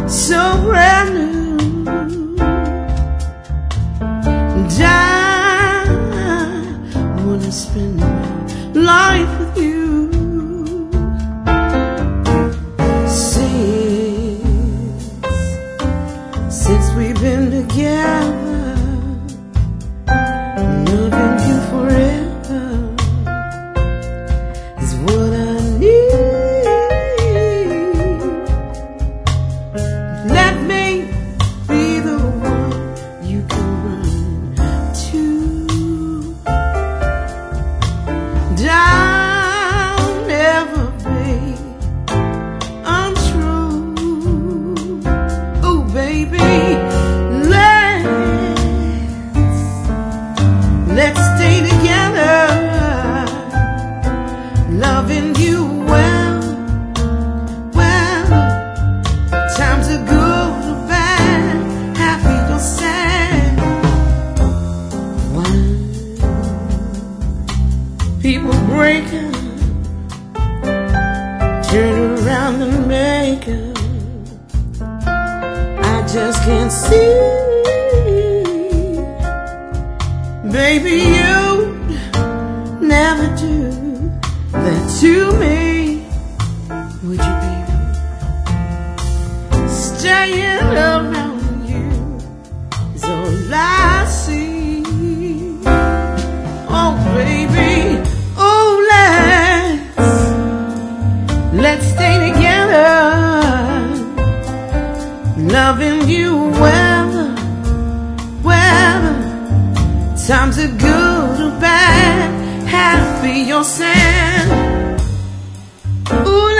so brand new. And I wanna spend my life with you. Since we've been together, loving you forever is what I need. Let me be the one you can run to. I'll never be untrue. Oh, baby, let's stay together, loving you well, well. Times are good or bad, happy or sad. When people break up, turn around and make up, I just can't see. Baby, you'd never do that to me, would you, baby? Staying around you is all I see. Oh, baby, oh, let's stay together, loving you well, well. Times are good or bad, happy or sad. Ooh,